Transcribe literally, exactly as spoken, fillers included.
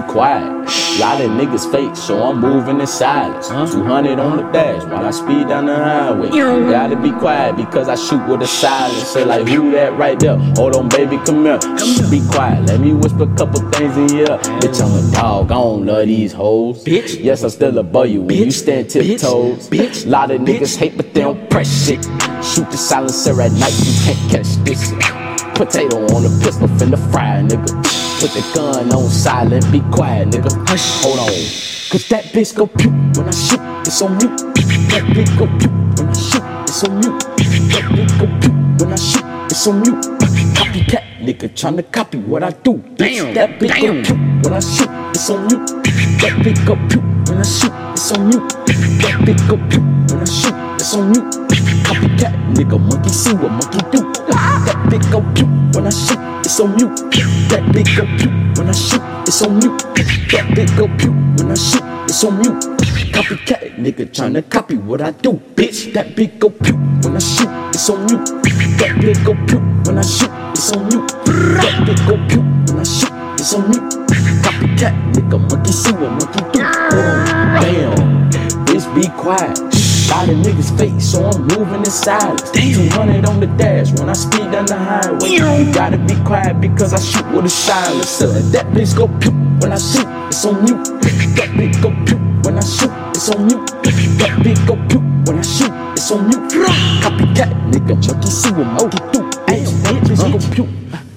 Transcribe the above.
quiet. Lot of niggas fake, so I'm moving in silence. two hundred on the dash while I speed down the highway. You gotta be quiet because I shoot with a silencer. Like who that right there? Hold on, baby, come here. Be quiet, let me whisper a couple things in here. Bitch, I'm a dog, I don't love these hoes. Bitch, yes, I'm still above you when you stand tiptoes. Bitch, lot of niggas hate, but they don't press shit. Shoot the silencer at night, you can't catch this. Potato on the pistol, finna fry, nigga. Put the gun on silent, be quiet, nigga. Hush, hold on. Cause that bitch go pew when I shoot, it's on mute. That bitch go pew when I shoot, it's on mute. That bitch go pew when I shoot, it's on mute. Copycat, nigga, tryna copy what I do. Damn, that bitch go pew when I shoot, it's on mute. That bitch go pew when I shoot, it's on mute. That bitch go pew when I shoot, it's on mute. Copycat, nigga, monkey see what monkey do. That bitch go pew when I shoot, it's on mute. That bitch go pew when I shoot, it's on mute. That bitch go pew when I shoot, it's on mute. Copycat, nigga, tryna copy what I do, bitch. That bitch go pew when I shoot, it's on mute. That bitch go pew when I shoot, it's on mute. That bitch go pew when I shoot, it's on mute. Copycat, nigga, monkey see what monkey do. Oh, damn, bitch, be quiet. Lot of niggas fake, so I'm moving in silence. two hundred on the dash when I speed down the highway. You gotta be quiet because I shoot with a silencer. That bitch go pew when I shoot, it's on mute. That bitch go pew when I shoot, it's on mute. That bitch go pew when I shoot, it's on mute. Copycat, nigga, monkey see what monkey do. Bitch, bitch, go pew.